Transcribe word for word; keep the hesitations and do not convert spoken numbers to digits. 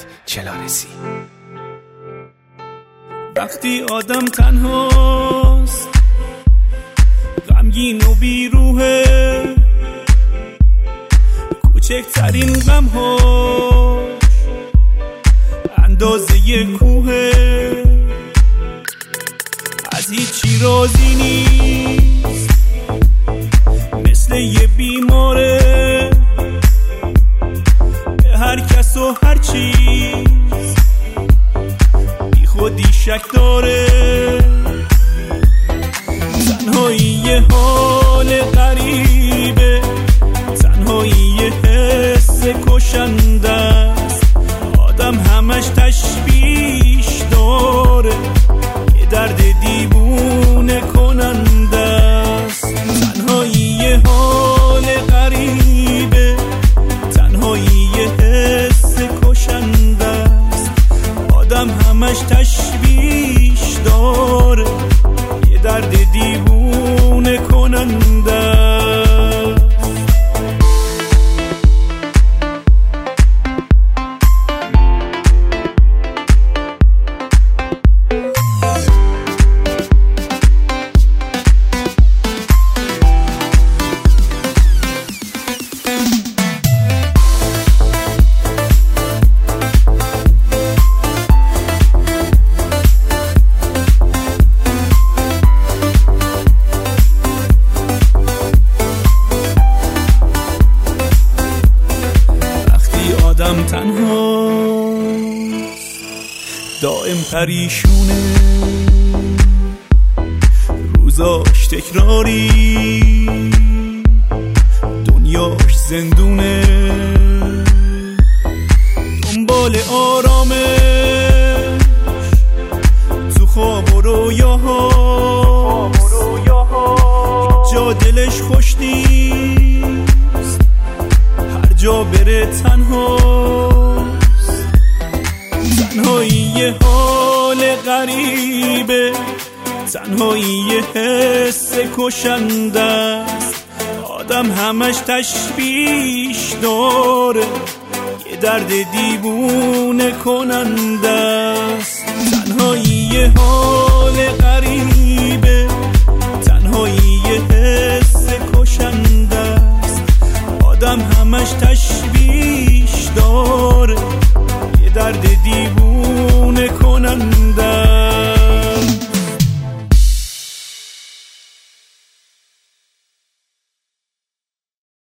چلارسی. وقتی آدم تنهاست، غمگین و بیروحه، کوچکترین غم‌هاش اندازه کوهه، از هیچی راضی نیست، مثل یه بیماره، به هر کس و هر چیز بی خودی شک داره. تنهایی یه حال غریبه، تنهایی یه حس کشنده است، آدم همش تشویش داره، یه درد دیوونه کننده است. تنهایی یه حال غریبه، تنهایی یه حس کشنده است، آدم همش تشویش داره، یه درد دیوونه کننده است. آدم تنهاست، دائم پریشونه، روزاش تکراری، دنیاش زندونه، دنبال آرامش تو خواب و رویاهاست، جا دلش خوش نیست، هر جا بره تنهاست. تنهایی یه حال غریبه، تنهایی یه حس کشنده است، آدم همش تشویش داره، یه درد دیوونه کننده است. تنهایی یه حال غریبه،